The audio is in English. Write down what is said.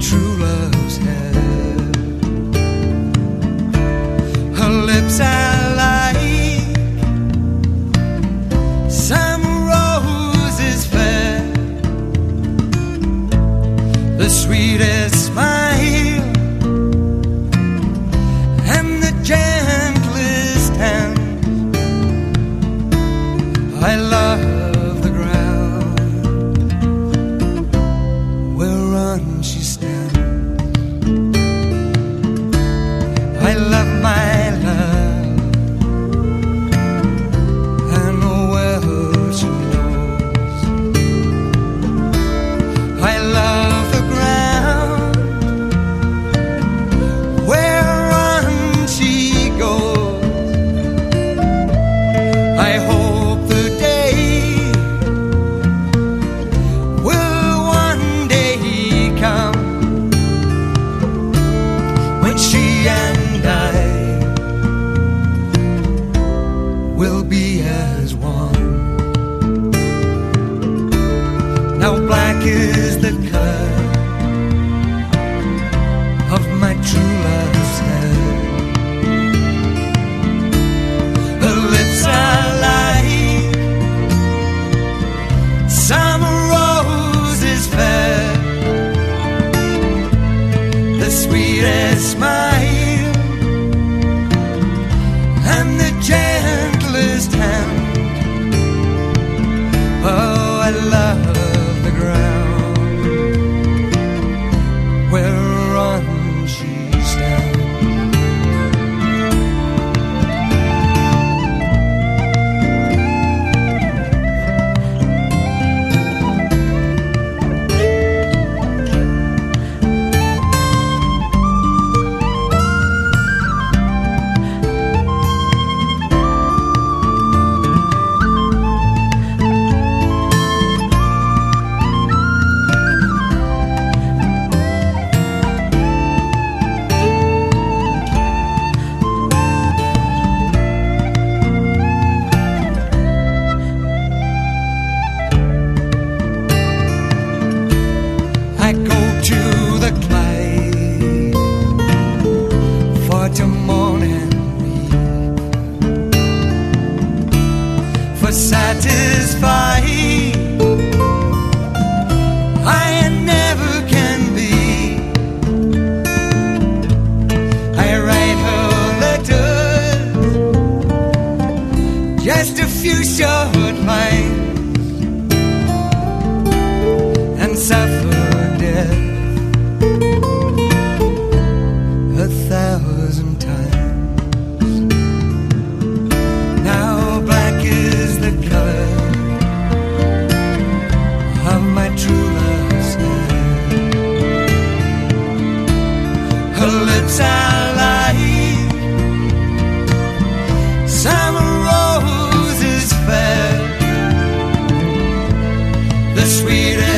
true love's hair. Her lips are like some roses fair, the sweetest smile and the gentlest hand. I love the ground whereon she stands. I love my love, and well she knows. I love the ground whereon she goes. I hope the day will one day come when she and I will be as one. Now black is the color of my true love's hair. Her lips are like some roses fair, the sweetest smile and the gentlest hand. Oh, I love the ground whereon she stands. I go to the Clyde for to mourn and weep, for satisfied I never can be. I write her letters, just a few short lines, and suffer death 1,000 times. Now black is the color of my true love's hair. Her lips are like some roses fair, the sweetest